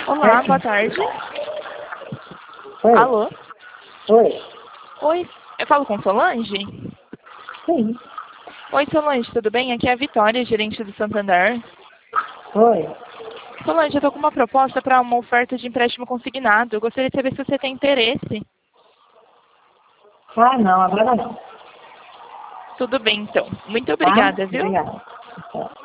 Olá, boa tarde. Oi. Alô? Oi. Oi, eu falo com Solange? Sim. Oi, Solange, tudo bem? Aqui é a Vitória, gerente do Santander. Oi. Solange, eu tô com uma proposta para uma oferta de empréstimo consignado. Eu gostaria de saber se você tem interesse. Ah, não, agora não. Tudo bem, então. Muito Tá? obrigada, viu? Obrigada. Tá.